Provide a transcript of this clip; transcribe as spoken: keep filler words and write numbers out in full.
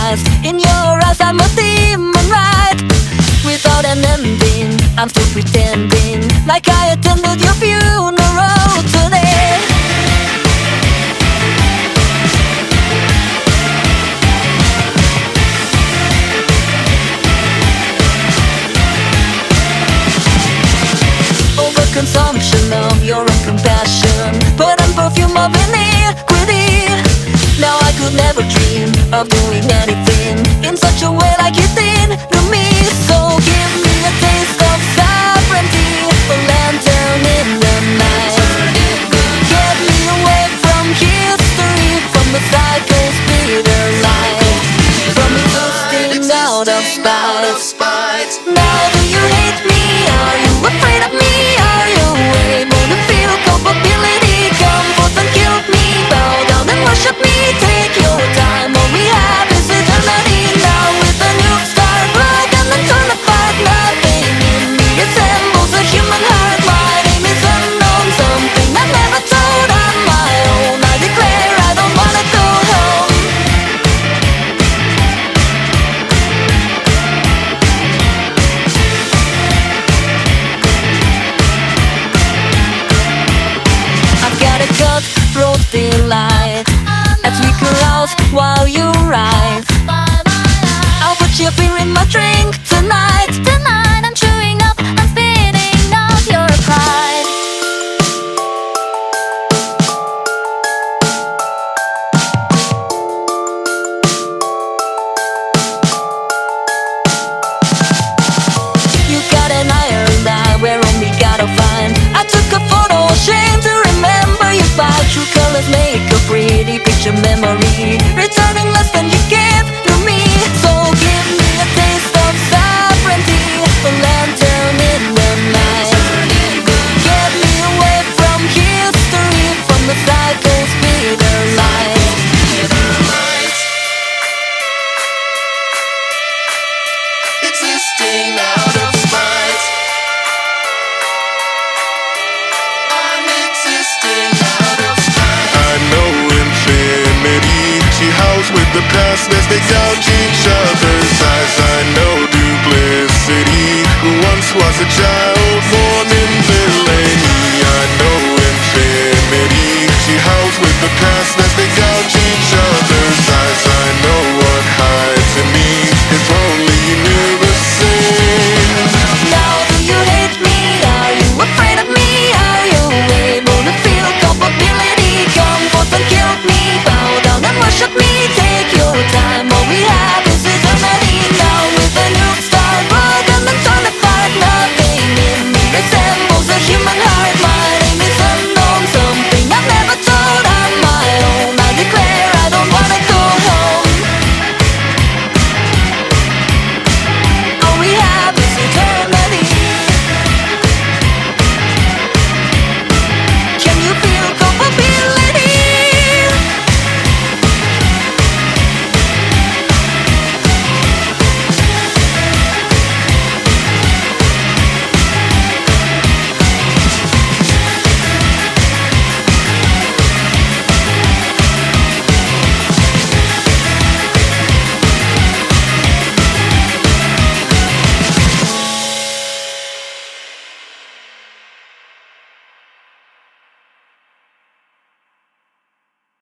lies. In your eyes I'm a demon, right? Without an ending, I'm still pretending like I attended your funeral today. Overconsumption of your own compassion, put on perfume of iniquity. Now I could never dream of doing anything in such a way like you did to me. So give me a taste of sovereignty, a lantern in the night. Get me away from history, from the cycle's bitter light, from existing out of spite. Now do you hate me? Are you afraid of me? Are you able to feel culpability? Come forth and kill me, bow down and worship me. Take your time, all we have is eternity. Now with a new star, plug and then turn apart. Nothing in me resembles a human heart. My name is unknown, something I've never told on my own. I declare I don't wanna go home. I've got a cutthroat delight as we carouse while you rise. I'll put your fear in my drink tonight. Tonight I'm chewing up, I'm spitting out your pride. You got an iron eye where only God will find. I took a photo, shame to remember you by. True colors make a pretty picture memory, returning less than you gave to me. So give me a taste of sovereignty, a lantern in the night. Get me away from history, from the cycle's bitter light. Existing out of spite. I'm existing out of spite. I know infinity, she howls with the past as they gouge each other's eyes. I know duplicity, who once was a child.